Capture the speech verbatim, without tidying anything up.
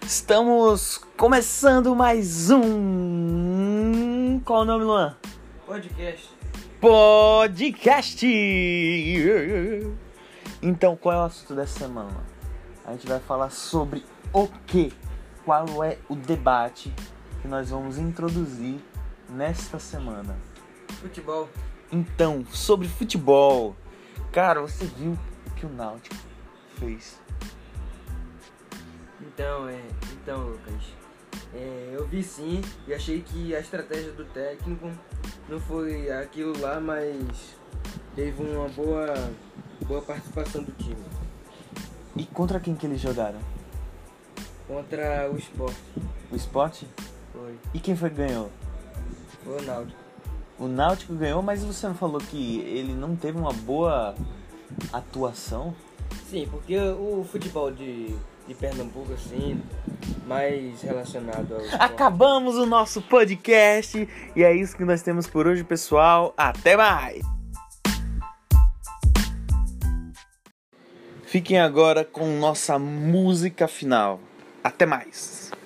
Estamos começando mais um... Qual é o nome, Luan? Podcast. Podcast! Então, qual é o assunto dessa semana? A gente vai falar sobre o quê? Qual é o debate que nós vamos introduzir nesta semana? Futebol. Então, sobre futebol. Cara, você viu o que o Náutico fez? Então, é, então Lucas, é, eu vi sim e achei que a estratégia do técnico não foi aquilo lá, mas teve uma boa, boa participação do time. E contra quem que eles jogaram? Contra o Sport. O Sport? Foi. E quem foi que ganhou? Foi o Náutico. O Náutico ganhou, mas você não falou que ele não teve uma boa atuação? Sim, porque o futebol de, de Pernambuco, assim, mais relacionado ao esporte. Acabamos o nosso podcast e é isso que nós temos por hoje, pessoal. Até mais! Fiquem agora com nossa música final. Até mais!